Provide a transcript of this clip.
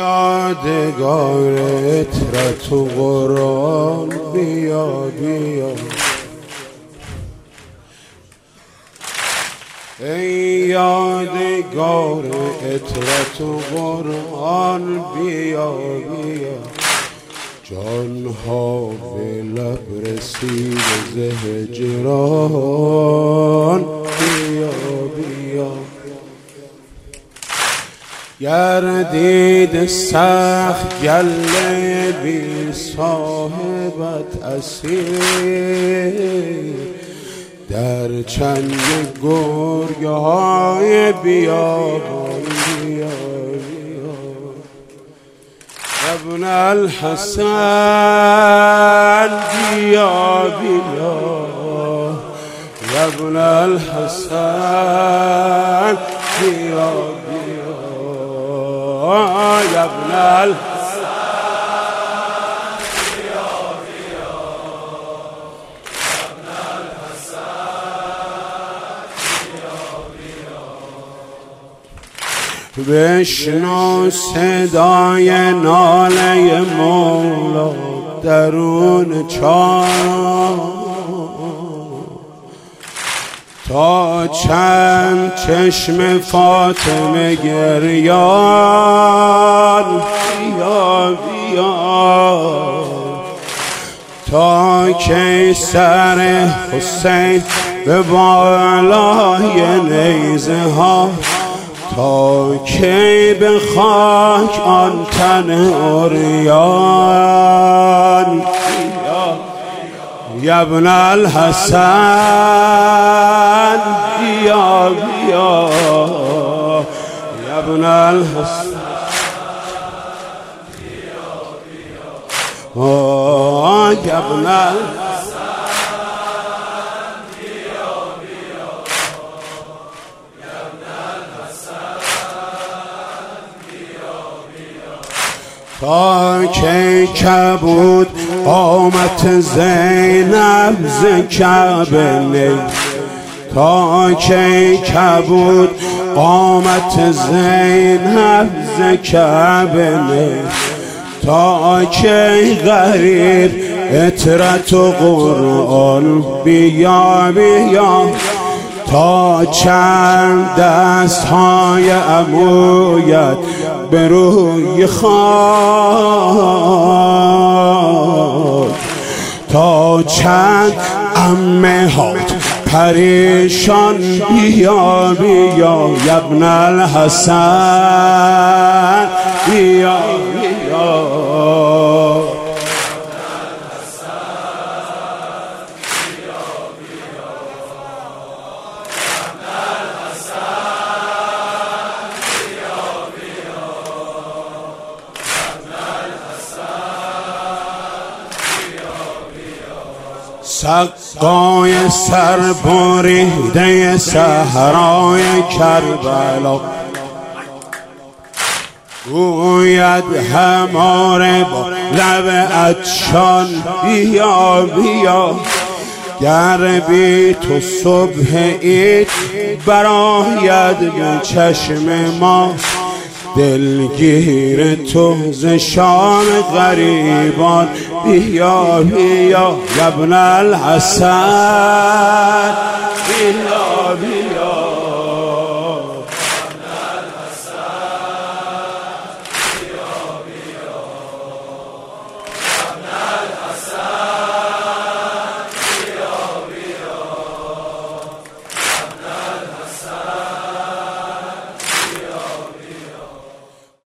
یادگار عطرت و قرآن بیا بیا، ای یادگار عطرت و قرآن بیا بیا، جانها به لب رسید ز هجران بیا بیا، گردید سخت گله بی صاحبت اسیر، در چنگ گرگ های بیابان بیا بیا، ابن الحسن بیا بیا، ابن الحسن بیا بیا، ابن الحسن بیا بیا، ابن الحسن بیا بیا، بشنو صدای ناله مولا درون چاه، تا چند چشم فاطمه گریان بیا بیا، تا کی سر حسین به بالای نیزه ها، تا کی به خاک آن تن عریان یا ابن الحسن بیا بیا، یا ابن الحسن بیا بیا، یا ابن الحسن بیا بیا، یا ابن الحسن بیا بیا، تا کی کبود قامت زینب ز کعبه نی، تا کی کبود قامت زینب ز کعبه نی، تا کی غریب عطرت و قرآن بیا بیا، تا چند دست های عمویت به روی خاک، تا چند عمه هات پریشان بیا بیا، یا ابن الحسن بیا بیا، سقای سربریده صحرای کربلا، گوید هماره با لب عطشان بیا بیا، گر بی تو صبح عید برآید به چشم ما، دلگیر تو ز شام غریبان بیا بیا، یا ابن الحسن